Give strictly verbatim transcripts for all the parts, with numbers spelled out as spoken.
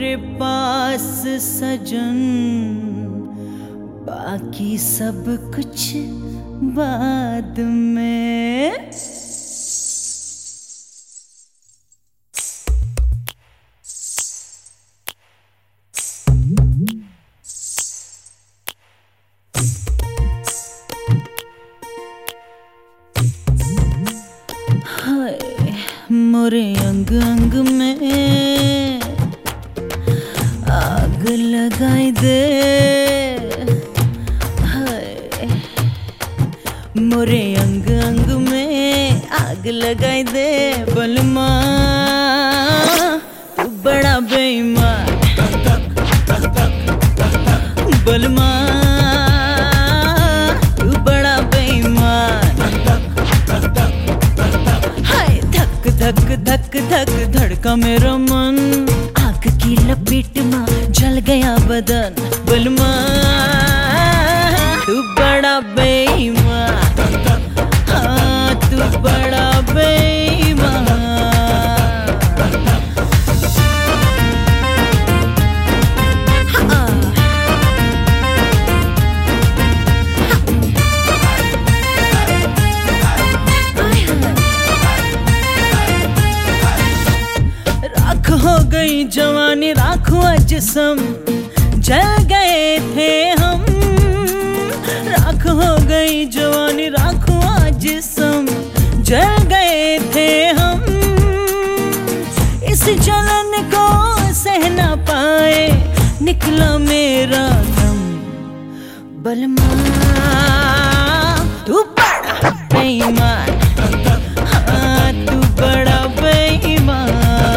मेरे पास सजन, बाकी सब कुछ बाद में। हाय मोरे अंग अंग में आग लगाई दे, हाय मोरे अंग अंग में आग लगाई दे। बलमा तू बड़ा बेईमान, बलमा तू बड़ा बेईमान। हाय धक धक धक धक धड़का मेरा मन, आग की लपेट में जल गया बदन। बलमा तू बड़ा बेईमान, हाँ तू बड़ा बेईमान। राख हो गई जवानी, राख हुआ जिस्म, जल गए थे हम। राख हो गई जवानी, राख हुआ जिस्म, जल गए थे हम। इस जलन को सह ना पाए निकला मेरा दम। बलमा तू बड़ा बेईमान, हाँ तू बड़ा बेईमान।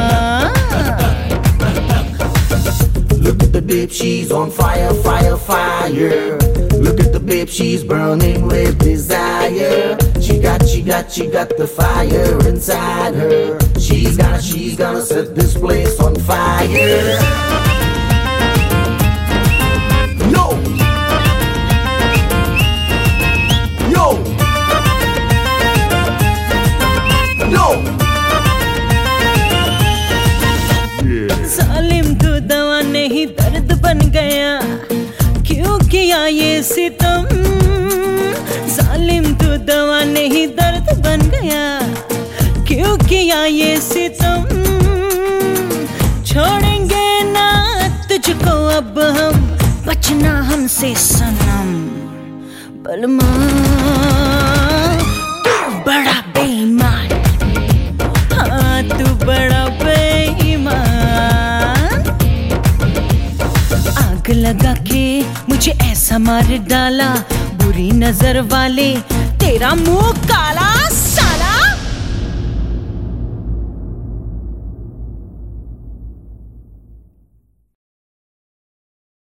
Look at the babe, she's on fire, fire, fire. Look at the babe, she's burning with desire. She got, she got, she got the fire inside her. She's gonna, she's gonna set this place on fire. Yo! Yo! Yo! जालिम तू दवा नहीं दर्द बन गया, क्यों किया ये सितम। जालिम तू दवा नहीं दर्द बन गया, क्यों किया ये सितम। छोड़ेंगे ना तुझको अब हम, बचना हमसे सनम। बलमा तू बड़ा बेईमान, हाँ तू बड़ा बेईमान। आग लगा के मुझे ऐसा मार डाला, बुरी नजर वाले तेरा मुंह का